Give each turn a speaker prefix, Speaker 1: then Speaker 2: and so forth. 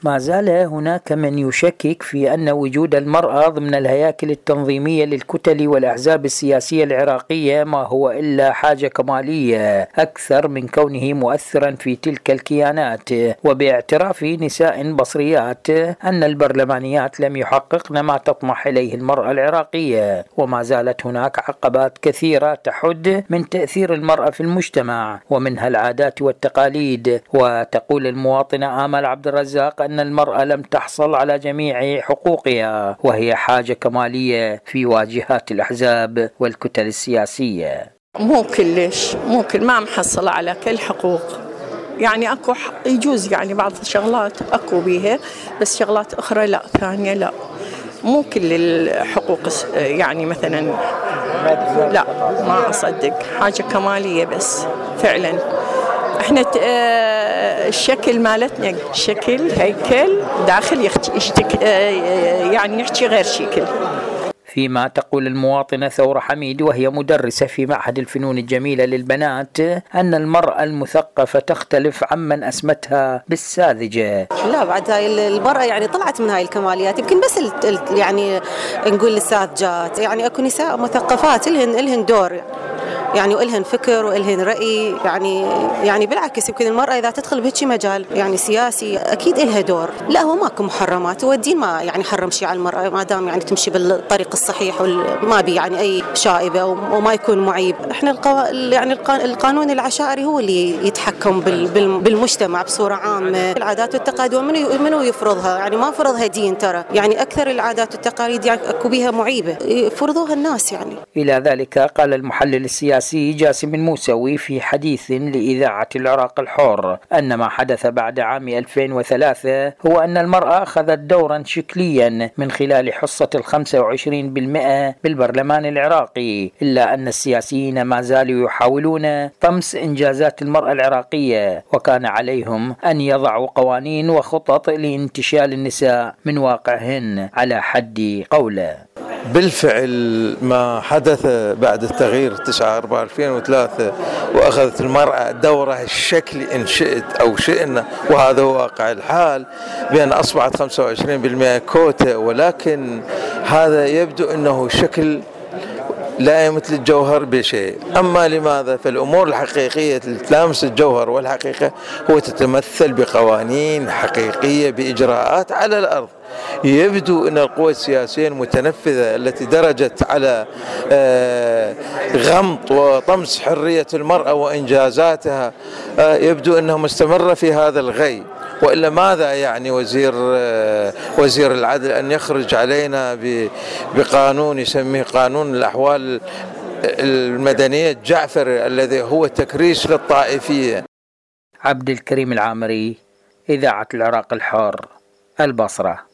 Speaker 1: ما زال هناك من يشكك في أن وجود المرأة ضمن الهياكل التنظيمية للكتل والأحزاب السياسية العراقية ما هو إلا حاجة كمالية أكثر من كونه مؤثرا في تلك الكيانات، وباعتراف نساء بصريات أن البرلمانيات لم يحققن ما تطمح إليه المرأة العراقية، وما زالت هناك عقبات كثيرة تحد من تأثير المرأة في المجتمع ومنها العادات والتقاليد. وتقول المواطنة آمل عبد الرزاق أن المرأة لم تحصل على جميع حقوقها، وهي حاجة كمالية في واجهات الأحزاب والكتل السياسية.
Speaker 2: مو كلش، ممكن ما محصلة على كل حقوق، يعني اكو يجوز يعني بعض الشغلات اكو بيها، بس شغلات اخرى لا، ثانية لا، مو كل الحقوق يعني مثلا لا، ما اصدق حاجة كمالية بس فعلا. احنا الشكل مالتنا شكل هيكل داخل يعني يحكي غير شكل.
Speaker 1: فيما تقول المواطنة ثورة حميد وهي مدرسة في معهد الفنون الجميلة للبنات أن المرأة المثقفة تختلف عمن أسمتها بالساذجة.
Speaker 3: لا، بعد هاي المرأة يعني طلعت من هاي الكماليات، يمكن بس يعني نقول الساذجات، يعني أكو نساء مثقفات إلهن دور يعني، وإلهن فكر وإلهن رأي، يعني بالعكس يمكن المرأة إذا تدخل بهيك مجال يعني سياسي أكيد إلها دور. لا، هو ماكو محرمات، هو الدين ما يعني حرم شيء على المرأة ما دام يعني تمشي بالطريق الصحيح وما بي يعني أي شائبة وما يكون معيب. إحنا يعني القانون العشائري هو اللي يتحكم بالمجتمع بصورة عامة. العادات والتقاليد منو يفرضها؟ يعني ما فرضها دين ترى، يعني أكثر العادات والتقاليد يعني أكو بيها معيبة يفرضوها الناس يعني.
Speaker 1: إلى ذلك قال المحلل السياسي جاسم الموسوي في حديث لإذاعة العراق الحر أن ما حدث بعد عام 2003 هو أن المرأة أخذت دورا شكليا من خلال حصة 25% بالبرلمان العراقي، إلا أن السياسيين ما زالوا يحاولون طمس إنجازات المرأة العراقية، وكان عليهم أن يضعوا قوانين وخطط لانتشال النساء من واقعهن على حد قوله.
Speaker 4: بالفعل ما حدث بعد التغيير 9/4/2003 وأخذت المرأة دورها الشكلي إن شئت أو شئنا، وهذا هو واقع الحال، بأن أصبحت 25% كوتا، ولكن هذا يبدو أنه شكل لا يمثل الجوهر بشيء. أما لماذا؟ فالأمور الحقيقية اللي تلامس الجوهر والحقيقة هو تتمثل بقوانين حقيقية بإجراءات على الأرض. يبدو أن القوى السياسية المتنفذة التي درجت على غمط وطمس حرية المرأة وإنجازاتها يبدو أنها مستمرة في هذا الغي، وإلا ماذا يعني وزير العدل أن يخرج علينا بقانون يسميه قانون الأحوال المدنية الجعفري الذي هو تكريس للطائفية.
Speaker 1: عبد الكريم العامري، إذاعة العراق الحر، البصرة.